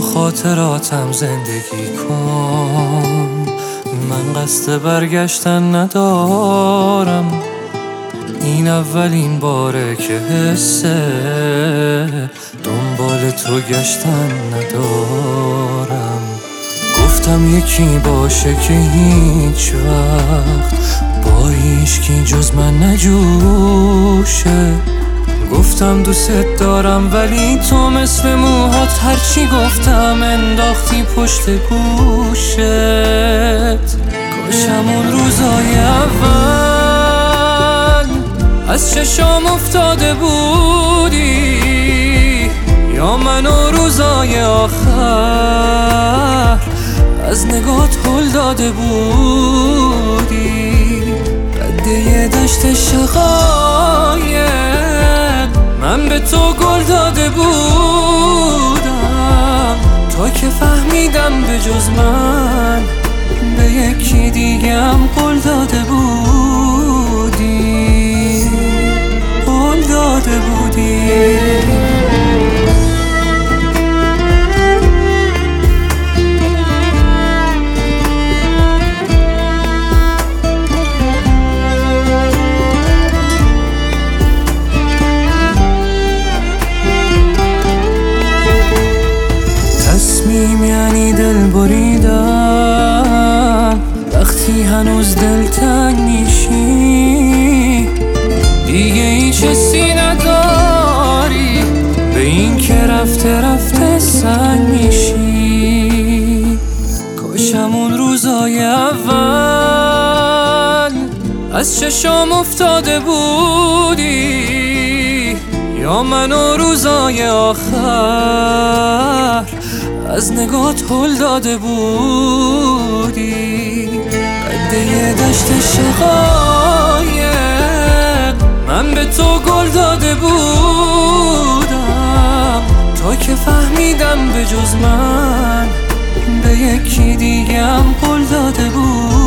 خاطراتم زندگی کن. من قصد برگشتن ندارم، این اولین باره که حسه دنبال تو گشتن ندارم. گفتم یکی باشه که هیچ وقت با هیچکی جز من نجوشه. گفتم دوست دارم ولی تو مثل موهات هرچی گفتم انداختی پشت گوشت. کاش همون روزای اول از چشام افتاده بودی، یا منو روزای آخر از نگات هل داده بودی. رده دشت شقایق من به تو گل داده بودم، تا که فهمیدم به جز من به یکی دیگم قول داده بودی، قول داده بودی. یعنی دل بریدن وقتی هنوز دلتنگ میشی، دیگه هیچ حسی نداری به این که رفته رفته سنگ میشی. کاش همون روزای اول از چشام افتاده بودی، یا منو روزای آخر از نگات هل داده بودی. قده دشت شقایق من به تو گل داده بودم، تا که فهمیدم به جز من به یکی دیگم قول داده بود.